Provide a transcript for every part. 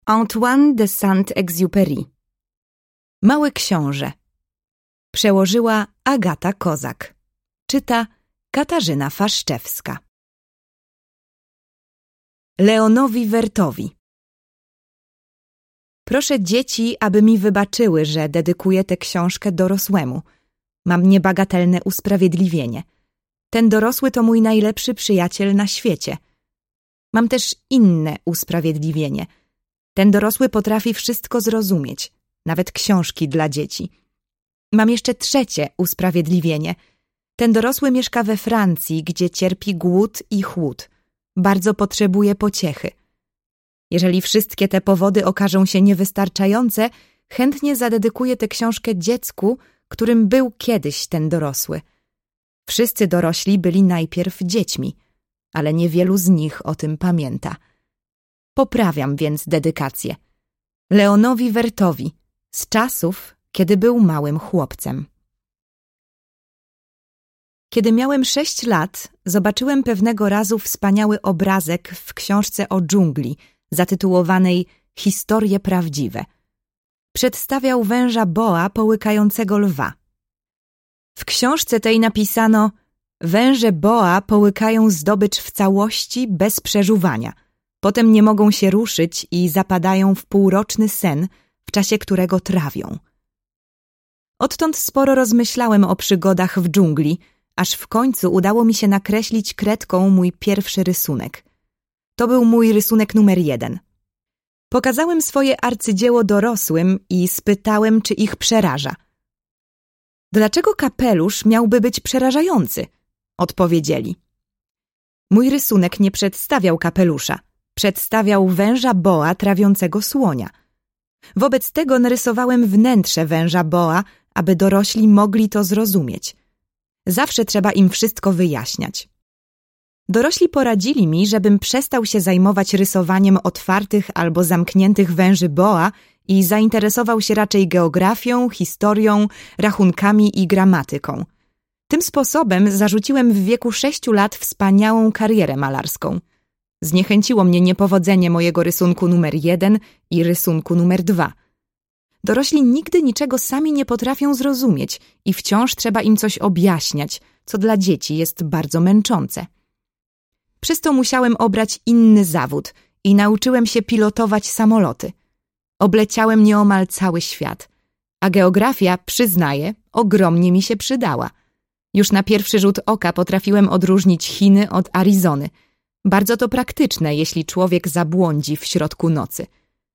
Antoine de Saint-Exupéry. Mały książę. Przełożyła Agata Kozak. Czyta Katarzyna Faszczewska. Leonowi Wertowi. Proszę dzieci, aby mi wybaczyły, że dedykuję tę książkę dorosłemu. Mam niebagatelne usprawiedliwienie. Ten dorosły to mój najlepszy przyjaciel na świecie. Mam też inne usprawiedliwienie. Ten dorosły potrafi wszystko zrozumieć, nawet książki dla dzieci. Mam jeszcze trzecie usprawiedliwienie. Ten dorosły mieszka we Francji, gdzie cierpi głód i chłód. Bardzo potrzebuje pociechy. Jeżeli wszystkie te powody okażą się niewystarczające, chętnie zadedykuję tę książkę dziecku, którym był kiedyś ten dorosły. Wszyscy dorośli byli najpierw dziećmi, ale niewielu z nich o tym pamięta. Poprawiam więc dedykację. Leonowi Wertowi, z czasów, kiedy był małym chłopcem. Kiedy miałem 6 lat, zobaczyłem pewnego razu wspaniały obrazek w książce o dżungli, zatytułowanej Historie prawdziwe. Przedstawiał węża boa połykającego lwa. W książce tej napisano: węże boa połykają zdobycz w całości bez przeżuwania. Potem nie mogą się ruszyć i zapadają w półroczny sen, w czasie którego trawią. Odtąd sporo rozmyślałem o przygodach w dżungli, aż w końcu udało mi się nakreślić kredką mój pierwszy rysunek. To był mój rysunek numer 1. Pokazałem swoje arcydzieło dorosłym i spytałem, czy ich przeraża. Dlaczego kapelusz miałby być przerażający? Odpowiedzieli. Mój rysunek nie przedstawiał kapelusza. Przedstawiał węża boa trawiącego słonia. Wobec tego narysowałem wnętrze węża boa, aby dorośli mogli to zrozumieć. Zawsze trzeba im wszystko wyjaśniać. Dorośli poradzili mi, żebym przestał się zajmować rysowaniem otwartych albo zamkniętych węży boa i zainteresował się raczej geografią, historią, rachunkami i gramatyką. Tym sposobem zarzuciłem w wieku 6 lat wspaniałą karierę malarską. Zniechęciło mnie niepowodzenie mojego rysunku numer 1 i rysunku numer 2. Dorośli nigdy niczego sami nie potrafią zrozumieć i wciąż trzeba im coś objaśniać, co dla dzieci jest bardzo męczące. Przez to musiałem obrać inny zawód i nauczyłem się pilotować samoloty. Obleciałem nieomal cały świat, a geografia, przyznaję, ogromnie mi się przydała. Już na pierwszy rzut oka potrafiłem odróżnić Chiny od Arizony. Bardzo to praktyczne, jeśli człowiek zabłądzi w środku nocy.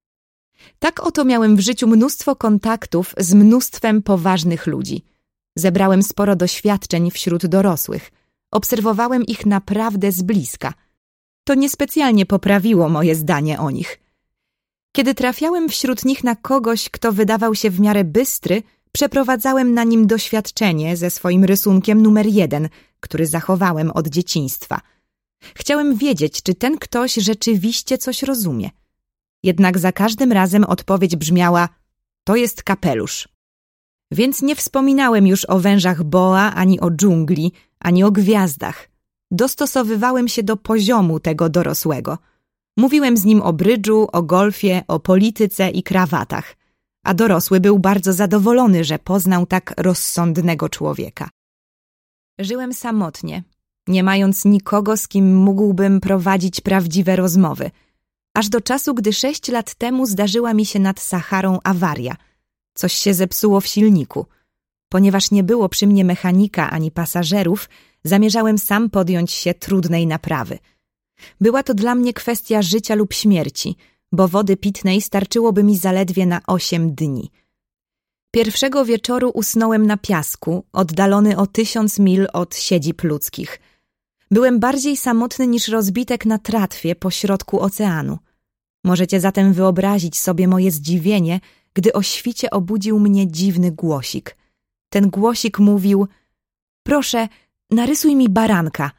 Tak oto miałem w życiu mnóstwo kontaktów z mnóstwem poważnych ludzi. Zebrałem sporo doświadczeń wśród dorosłych. Obserwowałem ich naprawdę z bliska. To niespecjalnie poprawiło moje zdanie o nich. Kiedy trafiałem wśród nich na kogoś, kto wydawał się w miarę bystry, przeprowadzałem na nim doświadczenie ze swoim rysunkiem numer 1, który zachowałem od dzieciństwa. Chciałem wiedzieć, czy ten ktoś rzeczywiście coś rozumie. Jednak za każdym razem odpowiedź brzmiała: to jest kapelusz. Więc nie wspominałem już o wężach boa, ani o dżungli, ani o gwiazdach. Dostosowywałem się do poziomu tego dorosłego. Mówiłem z nim o brydżu, o golfie, o polityce i krawatach. A dorosły był bardzo zadowolony, że poznał tak rozsądnego człowieka. Żyłem samotnie, nie mając nikogo, z kim mógłbym prowadzić prawdziwe rozmowy. Aż do czasu, gdy 6 lat temu zdarzyła mi się nad Saharą awaria. Coś się zepsuło w silniku. Ponieważ nie było przy mnie mechanika ani pasażerów, zamierzałem sam podjąć się trudnej naprawy. Była to dla mnie kwestia życia lub śmierci, bo wody pitnej starczyłoby mi zaledwie na 8 dni. Pierwszego wieczoru usnąłem na piasku, oddalony o 1000 mil od siedzib ludzkich. Byłem bardziej samotny niż rozbitek na tratwie pośrodku oceanu. Możecie zatem wyobrazić sobie moje zdziwienie, gdy o świcie obudził mnie dziwny głosik. Ten głosik mówił: proszę, narysuj mi baranka.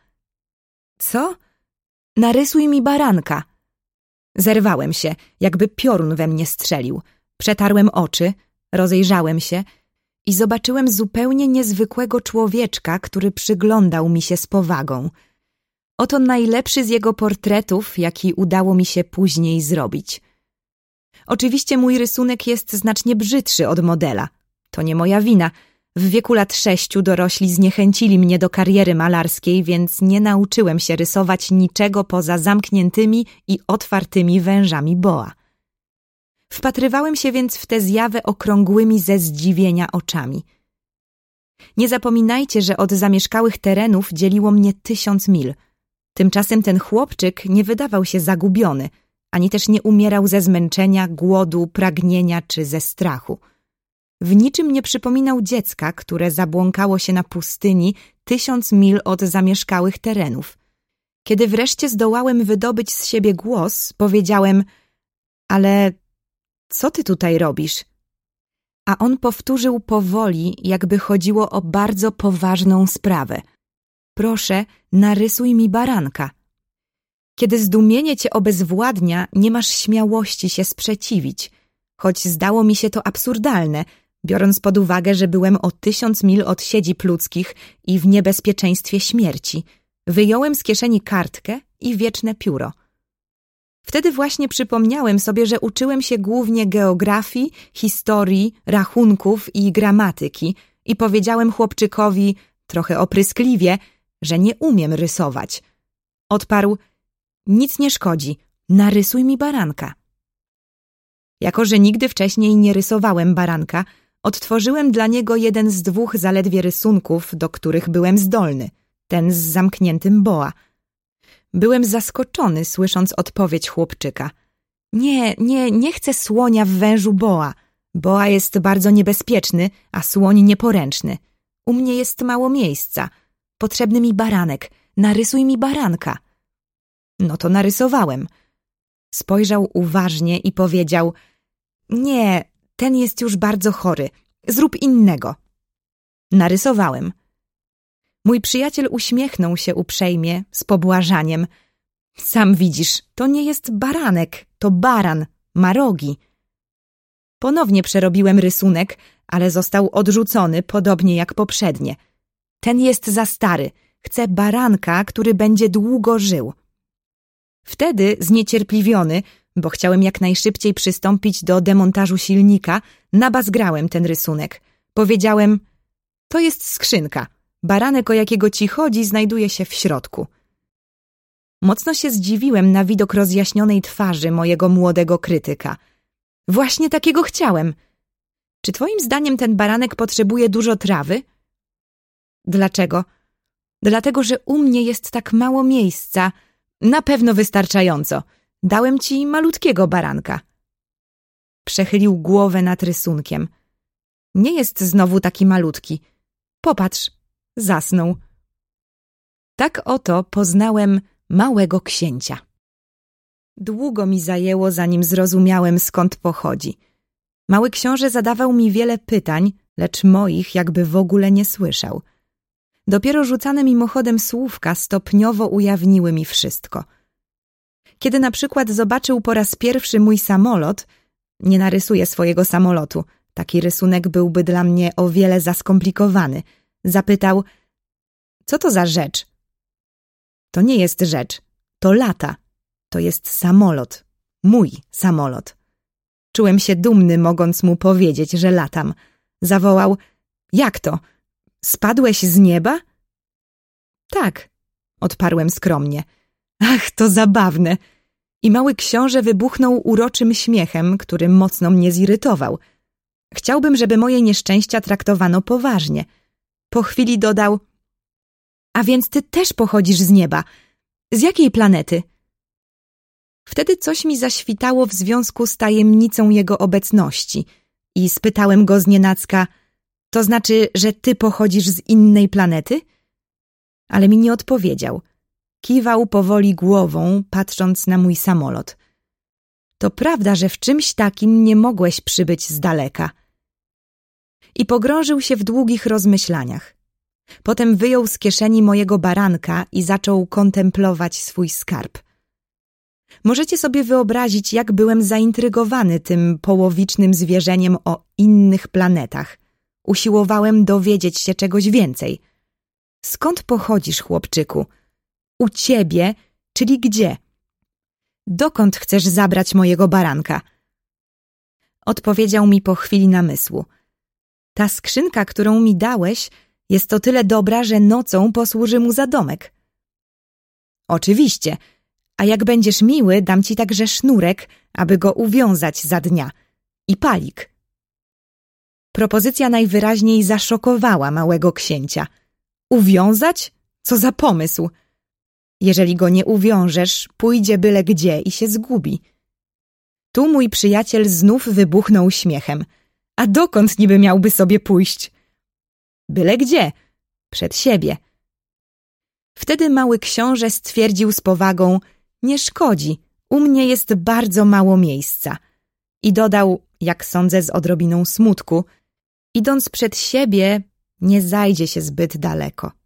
Co? Narysuj mi baranka. Zerwałem się, jakby piorun we mnie strzelił. Przetarłem oczy, rozejrzałem się i zobaczyłem zupełnie niezwykłego człowieczka, który przyglądał mi się z powagą. Oto najlepszy z jego portretów, jaki udało mi się później zrobić. Oczywiście mój rysunek jest znacznie brzydszy od modela. To nie moja wina. W wieku lat 6 dorośli zniechęcili mnie do kariery malarskiej, więc nie nauczyłem się rysować niczego poza zamkniętymi i otwartymi wężami boa. Wpatrywałem się więc w tę zjawę okrągłymi ze zdziwienia oczami. Nie zapominajcie, że od zamieszkałych terenów dzieliło mnie 1000 mil. Tymczasem ten chłopczyk nie wydawał się zagubiony, ani też nie umierał ze zmęczenia, głodu, pragnienia czy ze strachu. W niczym nie przypominał dziecka, które zabłąkało się na pustyni 1000 mil od zamieszkałych terenów. Kiedy wreszcie zdołałem wydobyć z siebie głos, powiedziałem: ale co ty tutaj robisz? A on powtórzył powoli, jakby chodziło o bardzo poważną sprawę. Proszę, narysuj mi baranka. Kiedy zdumienie cię obezwładnia, nie masz śmiałości się sprzeciwić, choć zdało mi się to absurdalne, biorąc pod uwagę, że byłem o 1000 mil od siedzib ludzkich i w niebezpieczeństwie śmierci. Wyjąłem z kieszeni kartkę i wieczne pióro. Wtedy właśnie przypomniałem sobie, że uczyłem się głównie geografii, historii, rachunków i gramatyki i powiedziałem chłopczykowi, trochę opryskliwie, że nie umiem rysować. Odparł: nic nie szkodzi, narysuj mi baranka. Jako że nigdy wcześniej nie rysowałem baranka, odtworzyłem dla niego jeden z 2 zaledwie rysunków, do których byłem zdolny, ten z zamkniętym boa. Byłem zaskoczony, słysząc odpowiedź chłopczyka. Nie chcę słonia w wężu boa. Boa jest bardzo niebezpieczny, a słoń nieporęczny. U mnie jest mało miejsca. Potrzebny mi baranek. Narysuj mi baranka. No to narysowałem. Spojrzał uważnie i powiedział: nie, ten jest już bardzo chory. Zrób innego. Narysowałem. Mój przyjaciel uśmiechnął się uprzejmie, z pobłażaniem. Sam widzisz, to nie jest baranek, to baran, ma rogi. Ponownie przerobiłem rysunek, ale został odrzucony, podobnie jak poprzednie. Ten jest za stary. Chcę baranka, który będzie długo żył. Wtedy, zniecierpliwiony, bo chciałem jak najszybciej przystąpić do demontażu silnika, nabazgrałem ten rysunek. Powiedziałem: to jest skrzynka. Baranek, o jakiego ci chodzi, znajduje się w środku. Mocno się zdziwiłem na widok rozjaśnionej twarzy mojego młodego krytyka. Właśnie takiego chciałem. Czy twoim zdaniem ten baranek potrzebuje dużo trawy? Dlaczego? Dlatego, że u mnie jest tak mało miejsca. Na pewno wystarczająco. Dałem ci malutkiego baranka. Przechylił głowę nad rysunkiem. Nie jest znowu taki malutki. Popatrz. Zasnął. Tak oto poznałem małego księcia. Długo mi zajęło, zanim zrozumiałem, skąd pochodzi. Mały książę zadawał mi wiele pytań, lecz moich jakby w ogóle nie słyszał. Dopiero rzucane mimochodem słówka stopniowo ujawniły mi wszystko. Kiedy na przykład zobaczył po raz pierwszy mój samolot, nie narysuję swojego samolotu, taki rysunek byłby dla mnie o wiele za skomplikowany, zapytał: co to za rzecz? To nie jest rzecz, to lata. To jest samolot. Mój samolot. Czułem się dumny, mogąc mu powiedzieć, że latam. Zawołał: jak to? Spadłeś z nieba? Tak, odparłem skromnie. Ach, to zabawne. I mały książę wybuchnął uroczym śmiechem, który mocno mnie zirytował. Chciałbym, żeby moje nieszczęścia traktowano poważnie. Po chwili dodał: a więc ty też pochodzisz z nieba. Z jakiej planety? Wtedy coś mi zaświtało w związku z tajemnicą jego obecności i spytałem go znienacka: to znaczy, że ty pochodzisz z innej planety? Ale mi nie odpowiedział. Kiwał powoli głową, patrząc na mój samolot. To prawda, że w czymś takim nie mogłeś przybyć z daleka. I pogrążył się w długich rozmyślaniach. Potem wyjął z kieszeni mojego baranka i zaczął kontemplować swój skarb. Możecie sobie wyobrazić, jak byłem zaintrygowany tym połowicznym zwierzeniem o innych planetach. Usiłowałem dowiedzieć się czegoś więcej. Skąd pochodzisz, chłopczyku? U ciebie, czyli gdzie? Dokąd chcesz zabrać mojego baranka? odpowiedział mi po chwili namysłu. Ta skrzynka, którą mi dałeś, jest o tyle dobra, że nocą posłuży mu za domek. Oczywiście, a jak będziesz miły, dam ci także sznurek, aby go uwiązać za dnia i palik. Propozycja najwyraźniej zaszokowała małego księcia. Uwiązać? Co za pomysł! Jeżeli go nie uwiążesz, pójdzie byle gdzie i się zgubi. Tu mój przyjaciel znów wybuchnął śmiechem. A dokąd niby miałby sobie pójść? Byle gdzie, przed siebie. Wtedy mały książę stwierdził z powagą: nie szkodzi, u mnie jest bardzo mało miejsca. I dodał, jak sądzę z odrobiną smutku: idąc przed siebie, nie zajdzie się zbyt daleko.